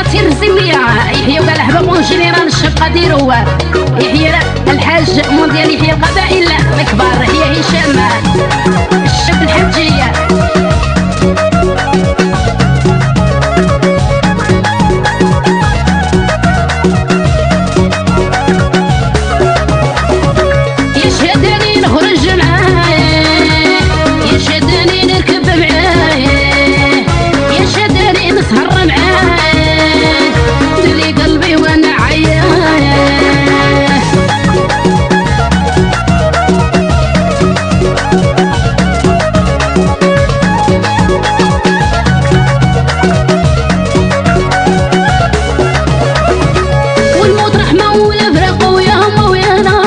سير الزمية يحيى وقال حباب ونجينيران الشاب قدير هو يحيى الحاج مونديال يحيى القبائل الكبار يحيى هشام الشاب الحجية يشهدني نخرج معاه يشهدني نركب معاه يشهدني نسهر معاه دلي قلبي وانا عياه والموت رحمة ولا فراق وياهم ويانا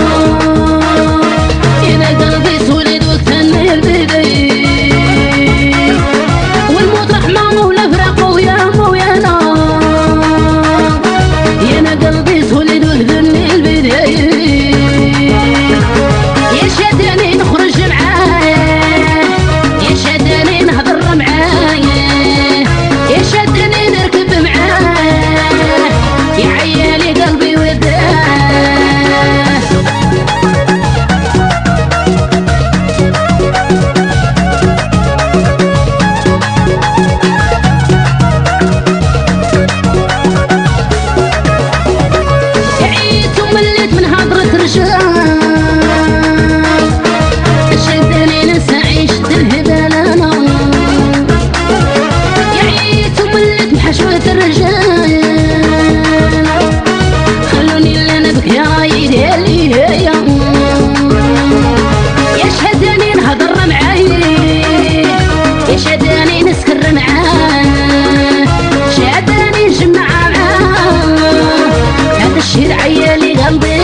إذا قلبي سولد وكان البداية والموت رحمة ولا فراق وياهم ويانا يانا قلبي سولد وكان البداية يشهدني نخرج معاه يشهدني نهضر معاه يشهدني نركب معاه يا عيالي قلبي وداه عيت ومليت من هضرة رجال شدني ننسى عيشة الهبال انا عيت ومليت من حشوة الرجال خلوني اللي انا بك يا راي ديالي يشهدني نهضر معاي يشهدني نسكر معاه شهدني نجمع معاه هذا الشهر عيالي قلبي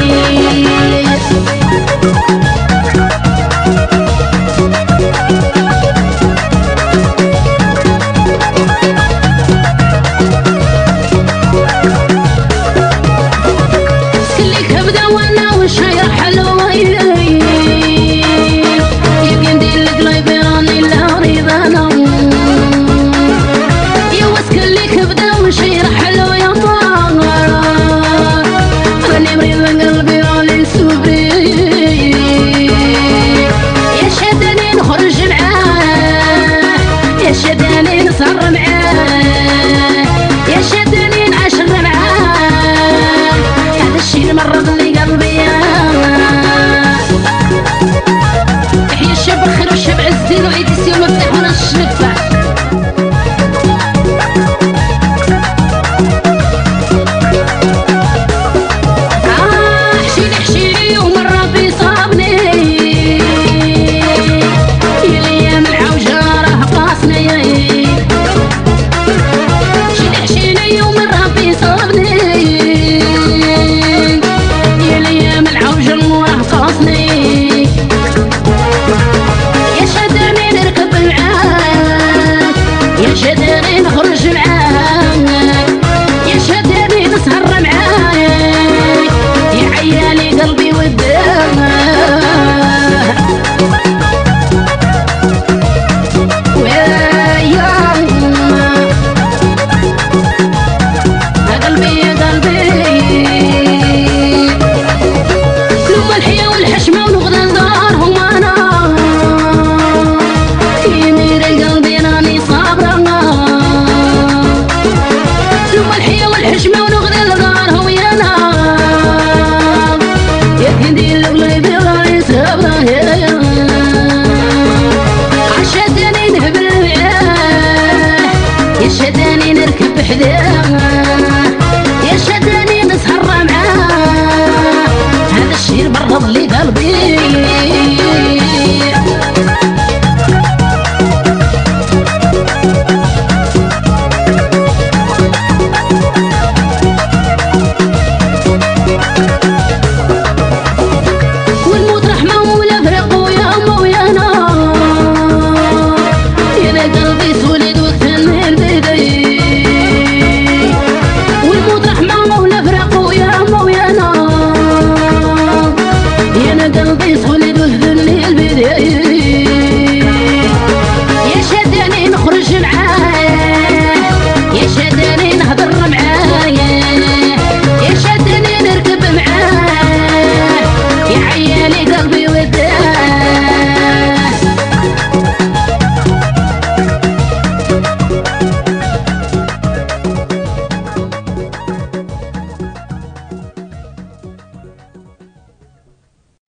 سكليك ابدا وانا والشاير حلوة يمكن دير القلايب راني لا رضانا يا وسكليك ابدا والشاير حلوة يا ماما راني مريض قلبي راني سوبي يشهدني نخرج معاه يشهدني نسهر معاه يشهدني نعشر معاه هذا الشي مرض لي قلبي يحيى الشاب الخير والشاب عز الدين وعيد السيوم مفتاح ونص الشفا